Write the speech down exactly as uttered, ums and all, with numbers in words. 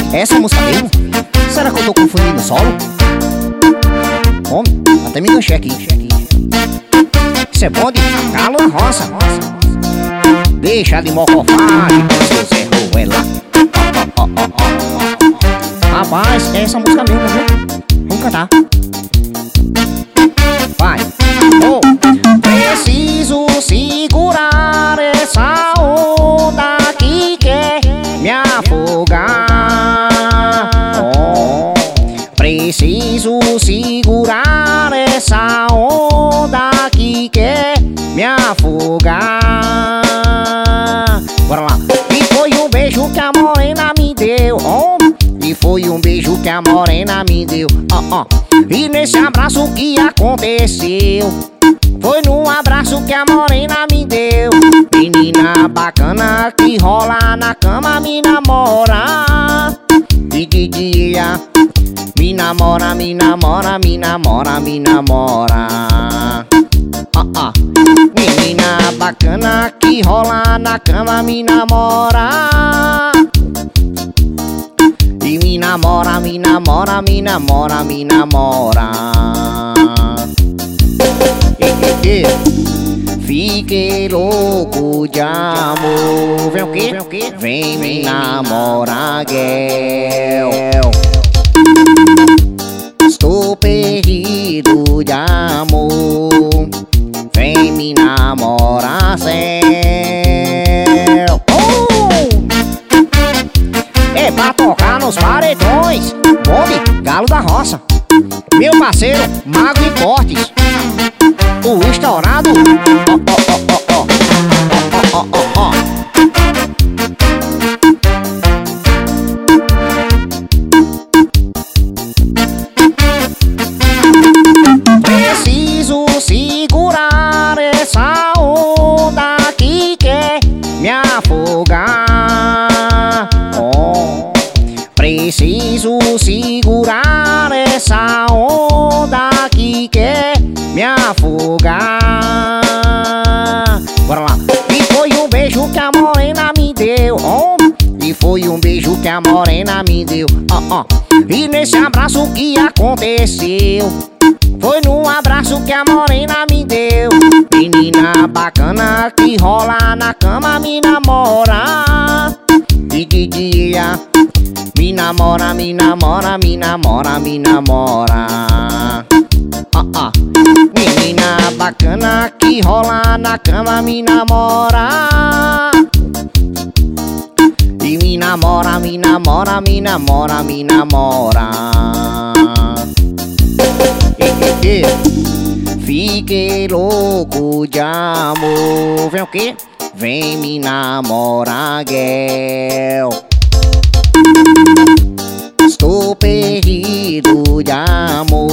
essa música mesmo? Será que eu tô confundindo o solo? Homem, até me enganchei aqui. Isso é bom de Galo da Roça. Deixa de mocofagem, seu Zé Ruela. Oh, oh, oh, oh. Rapaz, é essa música mesmo, viu? Vamos cantar. Vai. Oh. Preciso segurar essa onda que quer me afogar. Oh. Preciso segurar essa onda que quer me afogar. Bora lá. E foi um beijo que a morena me deu. Oh. E foi um beijo que a morena me deu. Oh, oh. E nesse abraço o que aconteceu? Foi num abraço que a morena me deu. Menina bacana que rola na cama me namora. E de dia me namora, me namora, me namora, me namora. Ah, ah. Menina bacana que rola na cama me namora. E me namora, me namora, me namora, me namora. E, e, e. Fiquei louco de amor. Vem o quê? Vem o quê? Vem me namorar, girl. Estou perdido de amor. Vem me namorar, céu. Oh! É pra tocar nos paredões. Bombe, Galo da Roça. Meu parceiro, Mago e Cortes. O estourado. Oh, oh, oh, oh, oh. Oh, oh, oh, oh. Preciso segurar essa onda que quer me afogar. Oh. Preciso segurar essa onda que quer me afogar. Bora lá. E foi um beijo que a morena me deu. Oh. E foi um beijo que a morena me deu. Oh, oh. E nesse abraço o que aconteceu? Foi num abraço que a morena me deu. Menina bacana que rola na cama me namora. E de dia me namora, me namora, me namora, me namora. Ah, ah. Menina bacana que rola na cama me namora. E me namora, me namora, me namora, me namora. E, e, e. Fiquei louco de amor. Vem o quê? Vem me namorar, girl. Estou perdido de amor.